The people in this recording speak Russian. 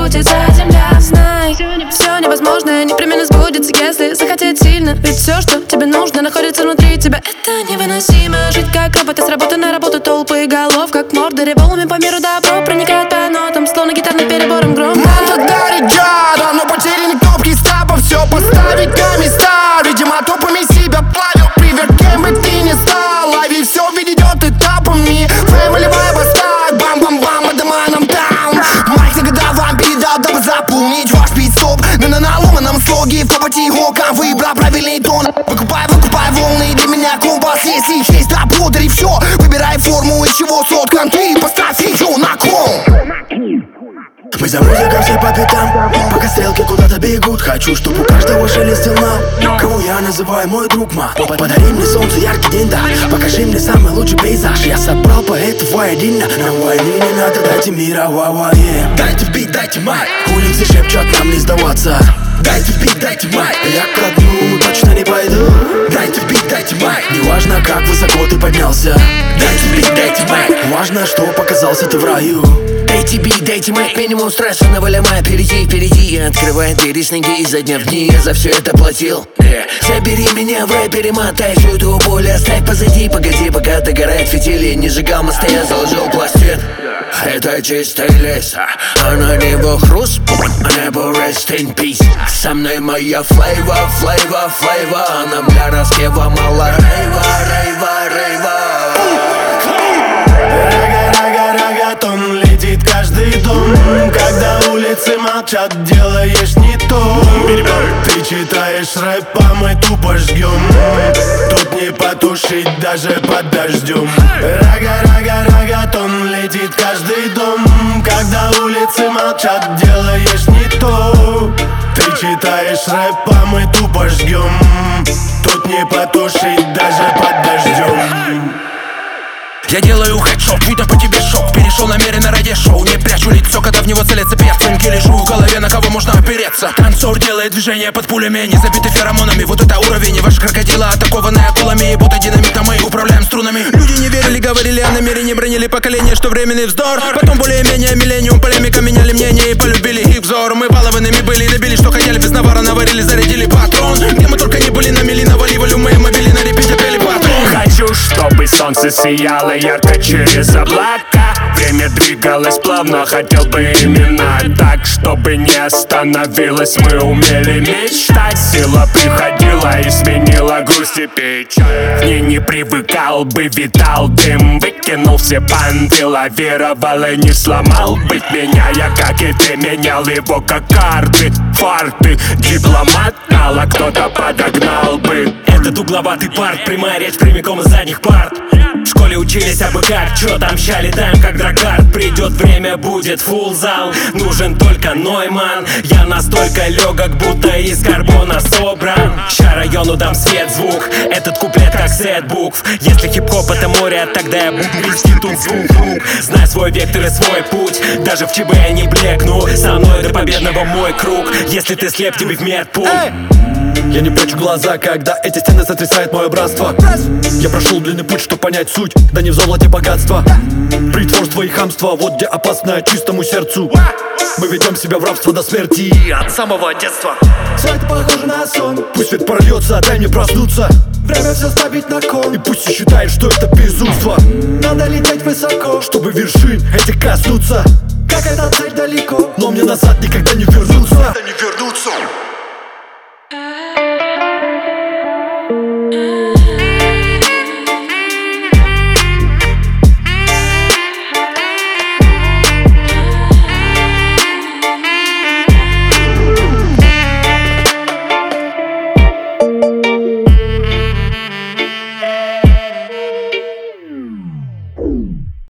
крутится земля. Знай, все невозможное непременно сбудется, если захотеть сильно. Ведь все, что тебе нужно, находится внутри тебя. Это невыносимо. Жить как роботы, с работы на работу, толпы голов, как мордоры, волнами по миру добро проникает по нотам, словно гитарным перебором громко. Мандат горяча, давно потеряны кнопки стапа. Все поставить на места, видимо, топами себя плавил. Привет, кем бы ты ни стал, лови, все ведет этапами. Family vibe оставь, бам-бам-бам, это маном даун. Майк навсегда вам передал, дабы заполнить ваш пит-стоп. На наломанном слоге, в топоте игрока выбрал правильный тон. Выкупай волны, для меня компас. Если есть работа и все, выбирай форму, из чего соткан ты. Поставь ее на кон. Мы за музыкой все по пятам, пока стрелки куда-то бегут. Хочу, чтобы у каждого шелестел нам. Кого я называю мой друг, ма. Подари мне солнце, яркий день, да. Покажи мне самый лучший пейзаж. Я собрал поэтов воедино. Нам войны не надо, дайте мира, ва-ва-е. Дайте бит, дайте майк. Улицы шепчут нам не сдаваться. Дайте бит, дайте майк. Я ко дну точно не пойду. Дайте бит, дайте майк. Неважно, как высоко ты поднялся. Дайте бит, дайте майк. Важно, что показался ты в раю. Дайте бит, дайте майк. Минимум стресса наваляй, впереди. Открывай двери с ноги изо дня в дни. Я за все это платил. Забери меня в рэпере, мотай всю эту боль. Оставь позади, погоди, пока догорает фитиль. Не сжигал мосты, я заложил пластин. Это чистый лес, а на небо хруст, а небо rest in peace. Со мной моя флейва. Нам для распева мало рейва. Рагатон летит каждый дом. Когда улицы молчат, делаешь не то. Ты читаешь рэп, а мы тупо жгем. Тут не потушить даже под дождем. Рагатон летит каждый дом. Когда улицы молчат, делаешь не то. Ты читаешь рэп, а мы тупо жгем. Тут не потушить даже под дождем. Я делаю хедшот, видно по тебе шок. Перешел намеренно ради шоу. Не прячу лицо, когда в него целятся перцинки. Лежу в голове, на кого можно опереться. Танцор делает движение под пулями, не забиты феромонами. Вот это уровень, ваши крокодилы атакованные акулами. И будто динамита мы управляем струнами. Люди не верили, говорили о намерении, бронили поколение, что временный вздор. Потом более-менее миллениум, полемика, меняли мнение и полюбили их взор. Мы балованными были, добились, что хотели, без навара наварили, зарядили патрон. Где мы только не были, на мели наваливали, мы мобили, на репите пели патрон. Хочу, чтобы солнце сияло ярко через облака. Время двигалось плавно, хотел бы именно так, чтобы не остановилось. Мы умели мечтать, сила приходила и сменила грусть и печаль. В ней не привыкал бы, витал дым, выкинул все банды, лавировал и не сломал. Быть меня, я как и ты, менял его как карты, фарты. Дипломат знал, а кто-то подогнал бы. Этот угловатый парк, прямая речь прямиком из задних парт. В школе учились абы как, чё там ща летаем как дракарт. Придет время, будет фулл зал, нужен только Нойман. Я настолько легок, будто из карбона собран. Ща району дам свет, звук, этот куплет как сет букв. Если хип-хоп это море, тогда я буду грести тут звук рук. Знай свой вектор и свой путь, даже в ЧБ я не блекну. Со мной до победного мой круг, если ты слеп, тебе в медпункт. Я не прячу глаза, когда эти стены сотрясает мое братство. Я прошел длинный путь, чтобы понять суть, да не в золоте богатства. Притворство и хамство, вот где опасное чистому сердцу. Мы ведем себя в рабство до смерти от самого детства. Все это похоже на сон. Пусть свет прольется, дай мне проснуться. Время все ставить на кон. И пусть считает, что это безумство. Надо лететь высоко, чтобы вершин этих коснуться. какая-то цель далеко. Но мне назад никогда не вернуться.